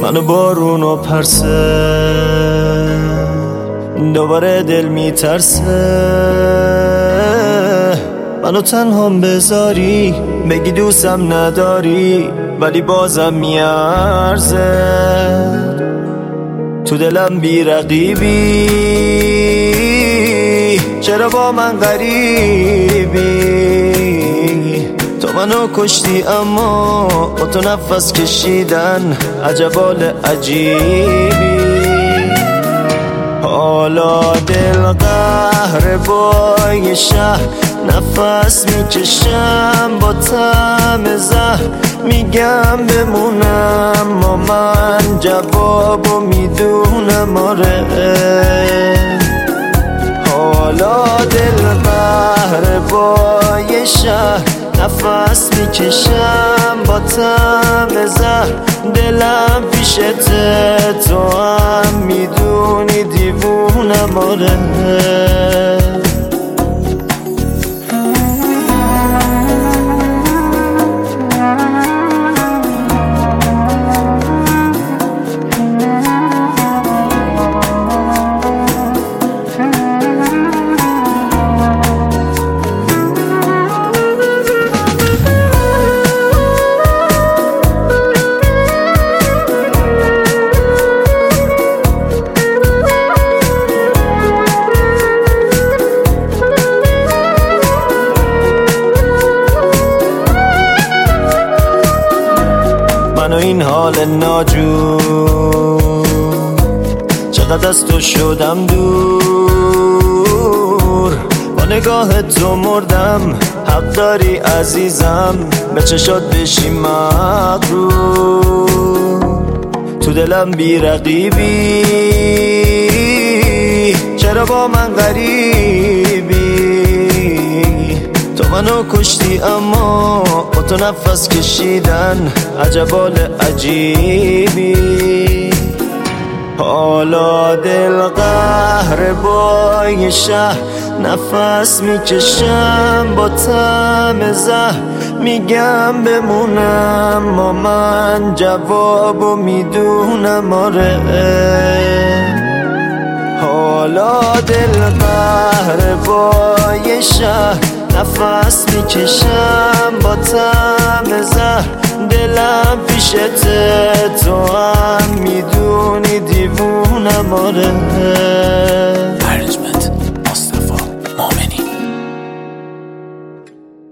منو بارون و پرسه، دوباره دل میترسه منو تنهام بذاری، بگی دوستم نداری ولی بازم میارزه. تو دلم بی رقیبی، چرا با من غریبی؟ تو منو کشتی اما با تو نفس کشیدن عجب حال عجیبی. حالا دل قهر بای شهر، نفس میکشم با طعم زهر، میگم بمونم ما من جوابو میدونم آره. حالا دل قهر بای شهر، نفس میکشم با طعم زهر، دلم پیشته تو هم میدونی دیوونم آره. منو این حال ناجور، چقدر از تو شدم دور، با نگاه تو مردم، حق داری عزیزم به چشات بشی مغرور. تو دلم بی رقیبی، چرا با من غریبی؟ تو منو کشتی اما با تو نفس کشیدن عجب حال عجیبی. حالا دل قهر بای شهر، نفس میکشم با طعم زهر، میگم بمونم ما من جوابو میدونم آره. حالا دل قهر بای شهر، نفس میکشم با طعم زهر، دلم پیشته تو هم میدونی دیوونم آره.